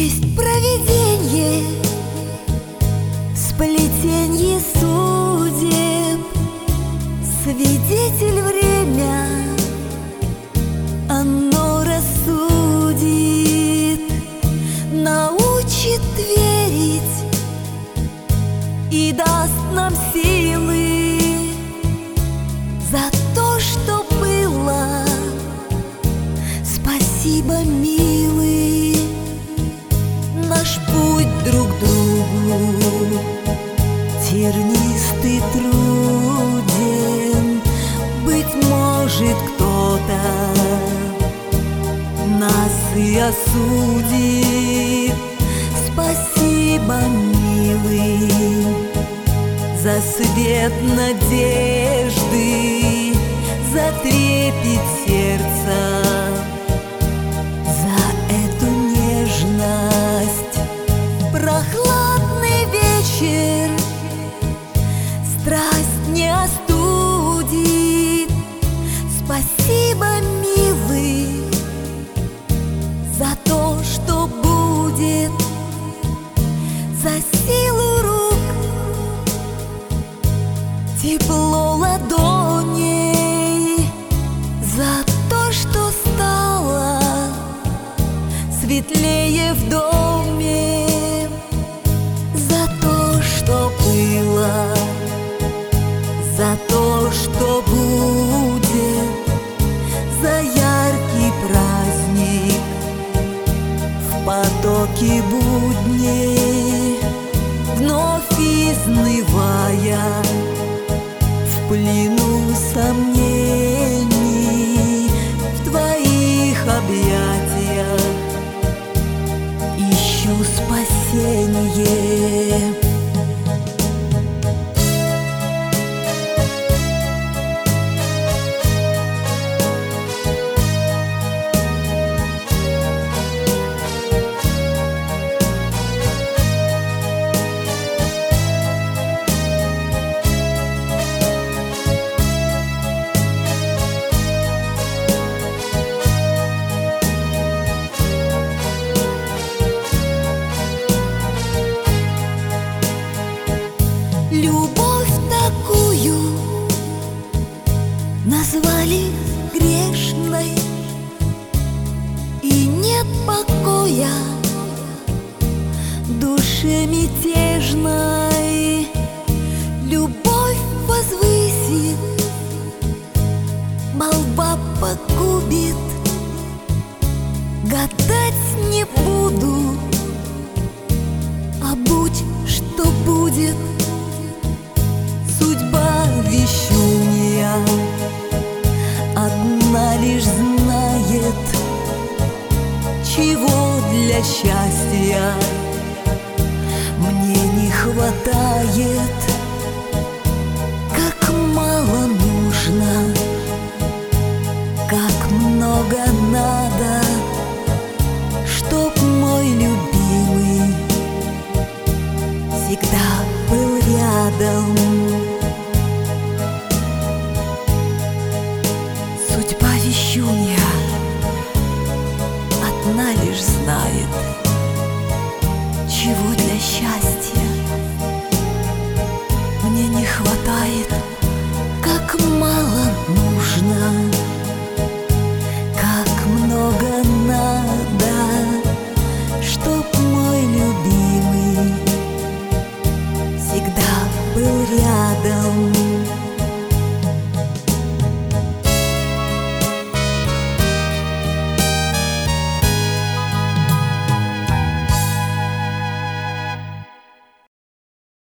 Есть провиденье, сплетенье судеб, свидетель время, оно рассудит, научит верить и даст нам силы за то, что было. Спасибо, милый, наш путь друг к другу тернистый, труден. Быть может, кто-то нас и осудит. Спасибо, милый, за свет надежды, за трепет сердца, за эту нежность. Прохладный вечер страсть не остудит. Спасибо, милый, за то, что будет, за силу рук, тепло ладоней, за то, что стало светлее в доме, за то, что было, за то, что будет, за яркий праздник в потоке будней, вновь изнывая в плену сомнений. В твоих объятиях ищу спасение. Любовь такую назвали грешной, и нет покоя душе мятежной. Любовь возвысит, молва погубит. Гадать не буду, а будь что будет. Судьба вещунья одна лишь знает, чего для счастья мне не хватает.